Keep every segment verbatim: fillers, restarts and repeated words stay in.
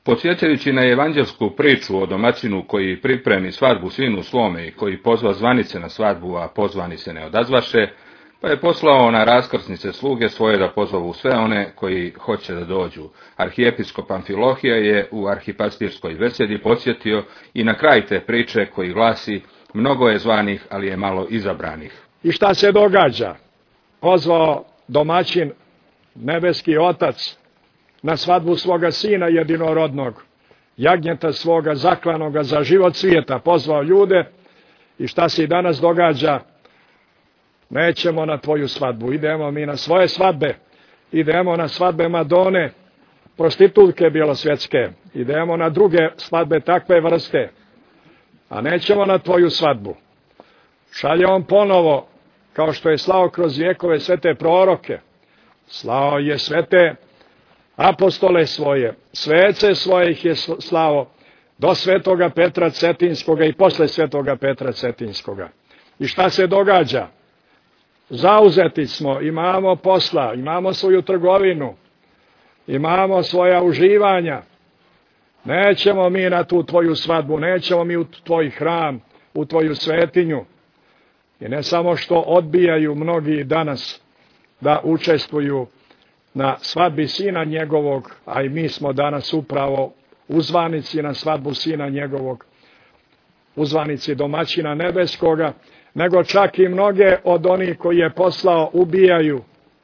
Podsjećajući na evanđelsku priču o domaćinu koji pripremi svadbu sinu svome i koji pozva zvanice na svadbu, a pozvani se ne odazvaše, pa je poslao na raskrsnice sluge svoje da pozovu sve one koji hoće da dođu. Arhijepiskop Amfilohija je u arhipastirskoj besedi podsjetio i na kraj te priče koji glasi: mnogo je zvanih, ali je malo izabranih. I šta se događa? Pozvao domaćin, nebeski Otac, na svadbu svoga sina jedinorodnog, jagnjeta svoga zaklanoga za život svijeta, pozvao ljude. I šta se i danas događa? Nećemo na tvoju svadbu, idemo mi na svoje svadbe, idemo na svadbe Madone, prostitutke bjelosvjetske, idemo na druge svadbe takve vrste, a nećemo na tvoju svadbu. Šalje on ponovo, kao što je slao kroz vjekove sve te proroke, slao je sve te apostole svoje, svece svoje ih je slao do svetoga Petra Cetinskoga i posle svetoga Petra Cetinskoga. I šta se događa? Zauzeti smo, imamo posla, imamo svoju trgovinu, imamo svoja uživanja. Nećemo mi na tu tvoju svadbu, nećemo mi u tvoj hram, u tvoju svetinju. I ne samo što odbijaju mnogi danas da učestvuju na svadbi sina njegovog, a i mi smo danas upravo uzvanici na svadbu sina njegovog, uzvanici domaćina nebeskoga, nego čak i mnoge od onih koji je poslao ubijaju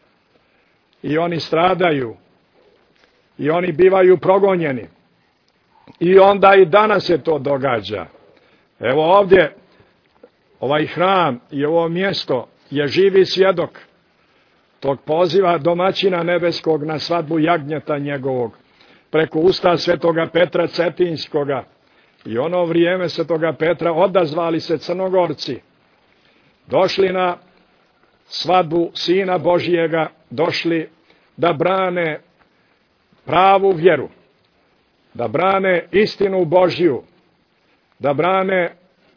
i oni stradaju i oni bivaju progonjeni. I onda i danas se to događa. Evo ovdje, ovaj hram i ovo mjesto je živi svjedok tog poziva domaćina nebeskog na svadbu jagnjeta njegovog, preko usta svetoga Petra Cetinskoga. I ono vrijeme svetoga Petra odazvali se Crnogorci, došli na svadbu Sina Božijega, došli da brane pravu vjeru, da brane istinu Božju, da brane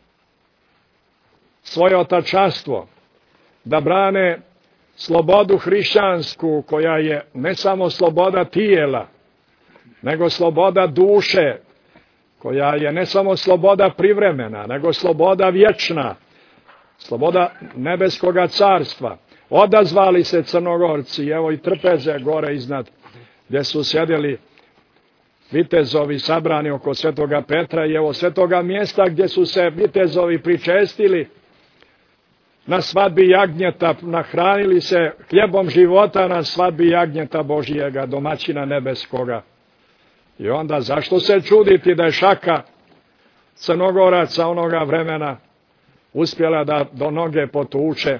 svoje otačanstvo, da brane slobodu hrišćansku, koja je ne samo sloboda tijela, nego sloboda duše, koja je ne samo sloboda privremena, nego sloboda vječna, sloboda nebeskoga carstva. Odazvali se Crnogorci, evo i trpeze gore iznad, gdje su sjedili vitezovi sabrani oko svetoga Petra, i evo svetoga mjesta gdje su se vitezovi pričestili na svadbi jagnjeta, nahranili se hljebom života na svadbi jagnjeta Božijega, domaćina nebeskoga. I onda zašto se čuditi da je šaka Crnogoraca onoga vremena uspjela da do noge potuče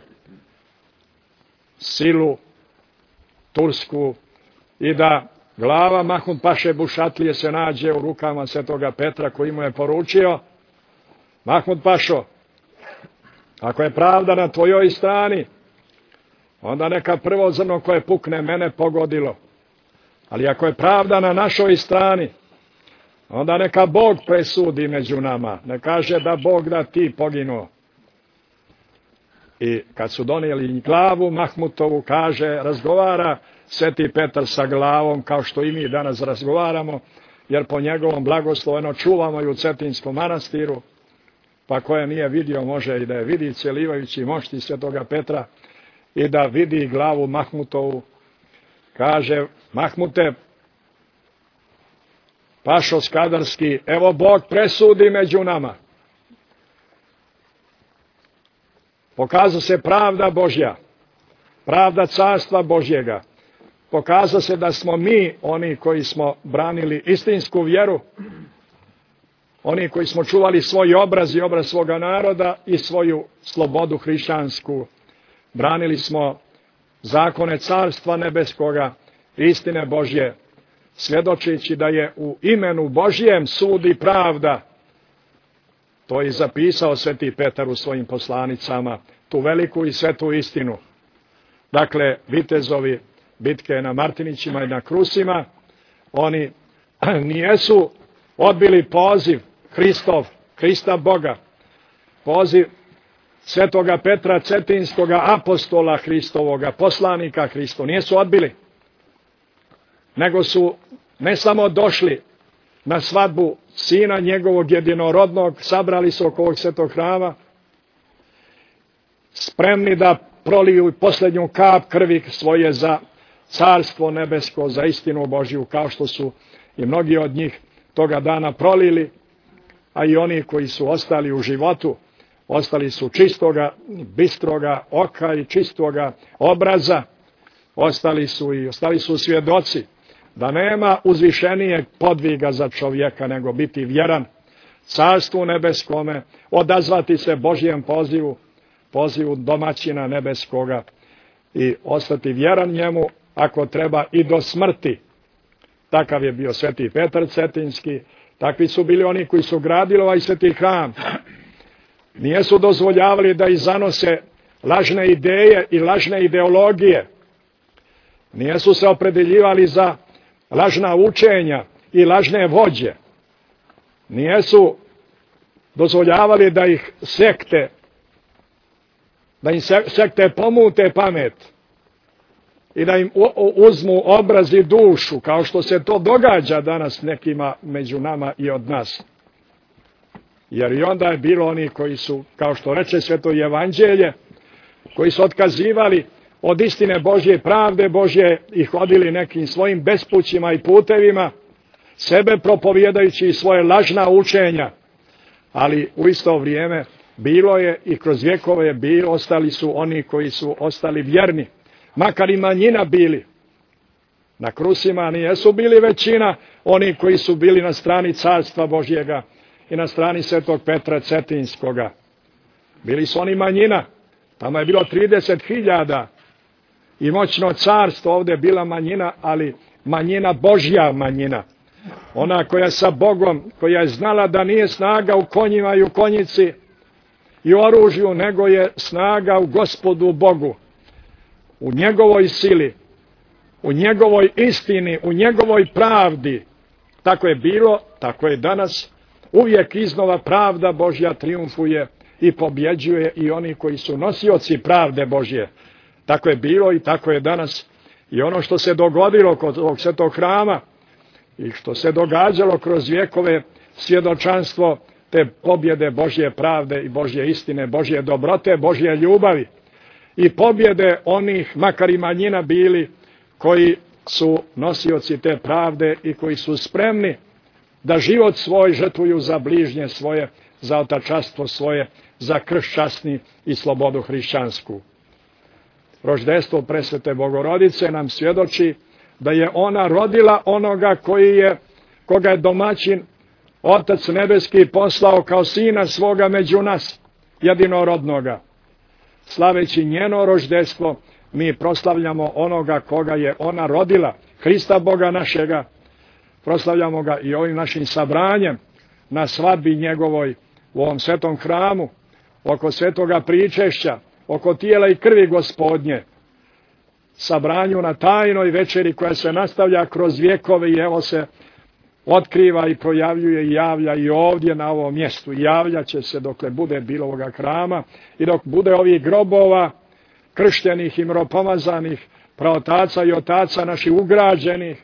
silu tursku i da glava Mahmud Paše Bušatlije se nađe u rukama svetoga Petra, koji mu je poručio: Mahmud Pašo, ako je pravda na tvojoj strani, onda neka prvo zrno koje pukne mene pogodilo. Ali ako je pravda na našoj strani, onda neka Bog presudi među nama. Ne kaže da Bog da ti poginuo. I kad su donijeli glavu Mahmutovu, kaže, razgovara sveti Petar sa glavom, kao što i mi danas razgovaramo, jer po njegovom blagosloveno čuvamo i u Cetinskom manastiru, pa koje nije vidio može i da je vidi, cjelivajući mošti svetoga Petra, i da vidi glavu Mahmutovu. Kaže: Mahmute, Pašo Skadarski, evo Bog presudi među nama. Pokaza se pravda Božja, pravda carstva Božjega. Pokaza se da smo mi oni koji smo branili istinsku vjeru, oni koji smo čuvali svoj obraz i obraz svoga naroda i svoju slobodu hrišćansku. Branili smo zakone carstva nebeskoga, istine Božje, svjedočeći da je u imenu Božjem sud i pravda. To je zapisao sveti Petar u svojim poslanicama, tu veliku i svetu istinu. Dakle, vitezovi bitke na Martinićima i na Krusima, oni nijesu odbili poziv Hristov, Hrista Boga, poziv svetoga Petra Cetinskoga, apostola Hristovoga, poslanika Hristo, nijesu odbili, nego su ne samo došli, na svadbu Sina njegovog jedinorodnog, sabrali se oko ovog svetog hrama, spremni da proliju posljednju kap krvi svoje za carstvo nebesko, za istinu Božju, kao što su i mnogi od njih toga dana prolili, a i oni koji su ostali u životu, ostali su čistoga, bistroga oka i čistoga obraza, ostali su i ostali su svjedoci da nema uzvišenijeg podviga za čovjeka nego biti vjeran carstvu nebeskome, odazvati se Božjem pozivu, pozivu domaćina nebeskoga i ostati vjeran njemu, ako treba i do smrti. Takav je bio sveti Petar Cetinski, takvi su bili oni koji su gradili ovaj sveti hram. Nijesu dozvoljavali da ih zanose lažne ideje i lažne ideologije. Nijesu se opredeljivali za lažna učenja i lažne vođe. Nijesu dozvoljavali da ih sekte, da im sekte pomute pamet i da im uzmu obraz i dušu, kao što se to događa danas nekima među nama i od nas. Jer i onda je bilo oni koji su, kao što reče Sveto Evanđelje, koji su otkazivali od istine Božje, pravde Božje i hodili nekim svojim bespućima i putevima, sebe propovjedajući svoje lažna učenja. Ali u isto vrijeme bilo je i kroz vjekove je bilo, ostali su oni koji su ostali vjerni, makar i manjina bili. Na krusima nijesu bili većina oni koji su bili na strani carstva Božjega i na strani svetog Petra Cetinskoga. Bili su oni manjina, tamo je bilo trideset hiljada i moćno carstvo, ovdje je bila manjina, ali manjina Božja manjina. Ona koja sa Bogom, koja je znala da nije snaga u konjima i u konjici i oružju, nego je snaga u Gospodu Bogu, u njegovoj sili, u njegovoj istini, u njegovoj pravdi. Tako je bilo, tako je danas. Uvijek iznova pravda Božja triumfuje i pobjeđuje i oni koji su nosioci pravde Božje. Tako je bilo i tako je danas. I ono što se dogodilo kod ovog svetog hrama i što se događalo kroz vjekove, svjedočanstvo te pobjede Božje pravde i Božje istine, Božje dobrote, Božje ljubavi i pobjede onih, makar i manjina bili, koji su nosioci te pravde i koji su spremni da život svoj žrtvuju za bližnje svoje, za otačanstvo svoje, za krst časni i slobodu hrišćansku. Roždestvo presvete Bogorodice nam svjedoči da je ona rodila onoga koji je, koga je domaćin Otac nebeski poslao kao sina svoga među nas, jedinorodnoga. Slaveći njeno roždestvo, mi proslavljamo onoga koga je ona rodila, Hrista Boga našega. Proslavljamo ga i ovim našim sabranjem na svadbi njegovoj u ovom svetom hramu, oko svetoga pričešća, oko tijela i krvi Gospodnje, sabranju na tajnoj večeri koja se nastavlja kroz vjekove i evo se otkriva i projavljuje i javlja i ovdje na ovom mjestu. Javljat će se dokle bude bilo ovoga hrama i dok bude ovih grobova krštenih i miropomazanih praotaca i otaca naših ugrađenih,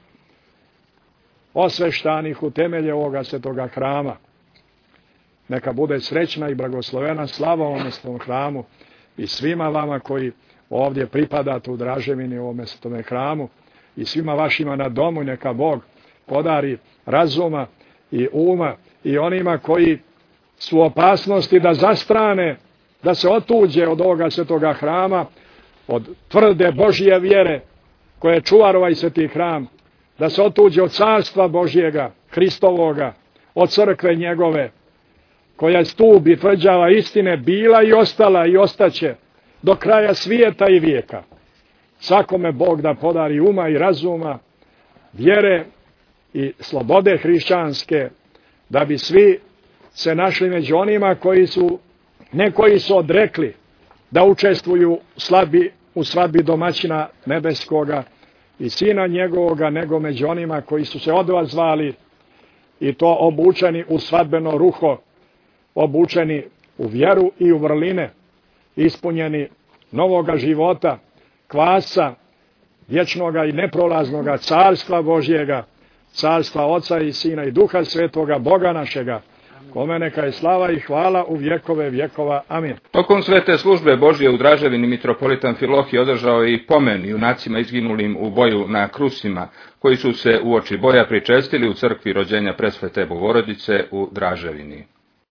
osveštanih u temelje ovoga svetoga hrama. Neka bude srećna i blagoslovena slava ovome svetom hramu i svima vama koji ovdje pripadate u Draževini ovome svetome hramu i svima vašima na domu, neka Bog podari razuma i uma i onima koji su u opasnosti da zastrane, da se otuđe od ovoga svetoga hrama, od tvrde Božje vjere koje je čuvar ovaj sveti hram, da se otuđe od carstva Božjega, Hristovoga, od crkve njegove, koja je stup i tvrđava istine bila i ostala i ostaće do kraja svijeta i vijeka. Svakome Bog da podari uma i razuma, vjere i slobode hrišćanske, da bi svi se našli među onima koji su, ne koji su odrekli da učestvuju slabi, u svadbi domaćina nebeskoga i sina njegovoga, nego među onima koji su se odvazvali i to obučeni u svadbeno ruho, obučeni u vjeru i u vrline, ispunjeni novoga života, kvasa, vječnoga i neprolaznoga carstva Božjega, carstva Oca i Sina i Duha Svetoga, Boga našega, kome neka je slava i hvala u vjekove vjekova. Amin. Tokom svete službe Božje u Draževini mitropolitan Filohije održao je i pomen junacima izginulim u boju na Krusima, koji su se uoči boja pričestili u crkvi rođenja Presvete Bogorodice u Draževini.